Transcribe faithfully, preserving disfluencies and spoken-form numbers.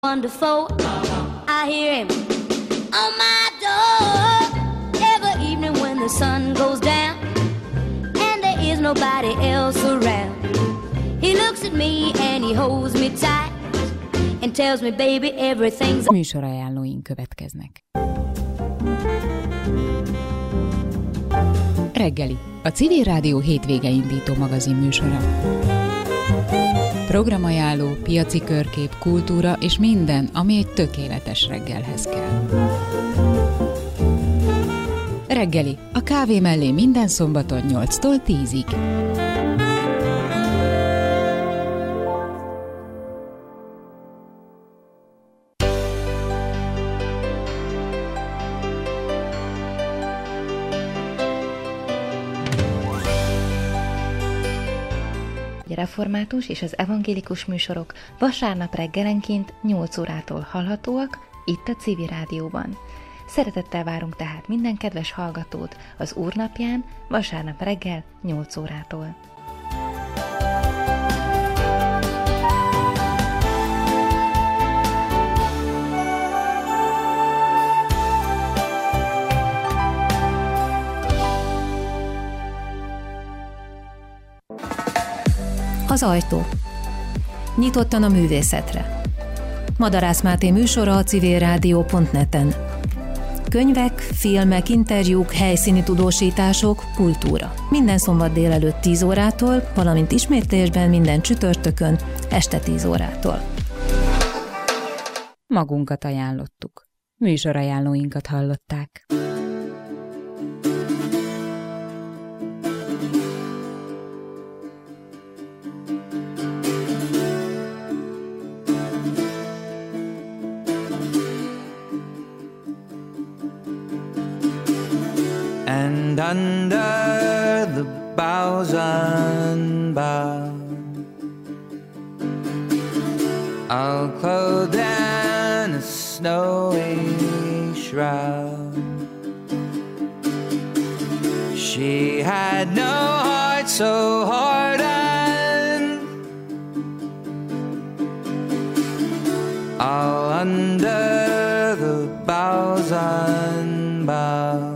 Wonderful, I hear him on my door every evening when the sun goes down and there is nobody else around. He looks at me and he holds me tight and tells me, baby, everything's... Műsorajánlóink következnek. Reggeli, a Civil Rádió hétvége indító magazin műsora. Programajánló, piaci körkép, kultúra és minden, ami egy tökéletes reggelhez kell. Reggeli, a kávé mellé minden szombaton nyolctól tízig. Református és az evangélikus műsorok vasárnap reggelenként nyolc órától hallhatóak itt a Civil Rádióban. Szeretettel várunk tehát minden kedves hallgatót az Úrnapján vasárnap reggel nyolc órától. Az ajtó. Nyitottan a művészetre. Madarász Máté műsora a civilrádió pont net-en. Könyvek, filmek, interjúk, helyszíni tudósítások, kultúra. Minden szombat délelőtt tíz órától, valamint ismétlésben minden csütörtökön este tíz órától. Magunkat ajánlottuk. Műsorajánlóinkat hallották. And under the boughs unbound, all clothed in a snowy shroud, she had no heart so hardened, all under the boughs unbound.